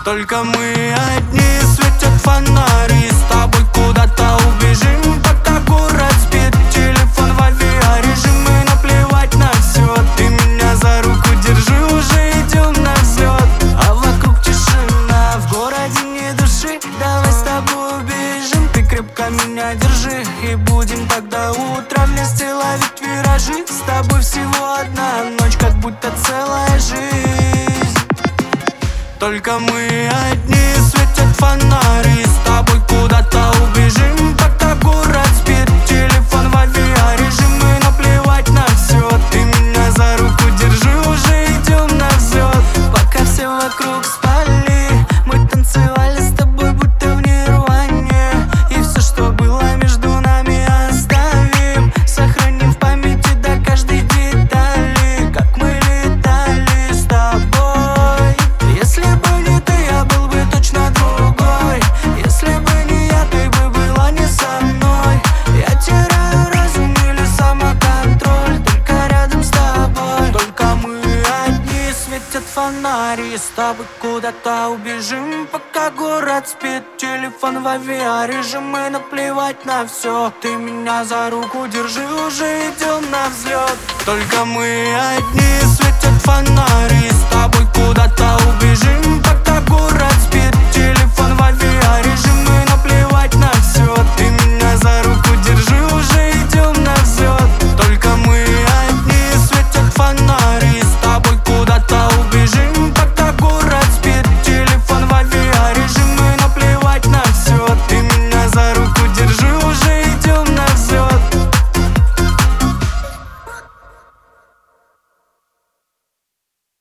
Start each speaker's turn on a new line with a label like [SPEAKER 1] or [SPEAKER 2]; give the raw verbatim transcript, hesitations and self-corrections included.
[SPEAKER 1] Только мы одни, светят фонари. С тобой куда-то убежим, пока город спит. Телефон в авиарежим, и наплевать на все. Ты меня за руку держи, уже идем на взлет. А вокруг тишина, в городе ни души. Давай с тобой убежим, ты крепко меня держи. И будем тогда утро вместе ловить виражи. С тобой всего одна ночь, как будто целая жизнь. Только мы одни, светят фонари. С тобой куда-то убежим, пока город спит. Телефон в авиарежим, и наплевать на все. Ты меня за руку держи, уже идем на взлет. Пока все вокруг спали, мы танцевали с тобой, будто в нирване. И все, что было между нами, оставим. Сохраним в памяти до каждой детали, как мы летали с тобой. Если бы не ты, я был бы точно другой. Если бы не я, ты бы была не со мной. Я теряю разум или самоконтроль, только рядом с тобой. Только мы одни, светят фонари. С тобой куда-то убежим, пока город спит. Телефон в авиарежим, и наплевать на все. Ты меня за руку держи, уже идем на взлет. Только мы одни, светят фонари. С тобой куда-то убежим, пока город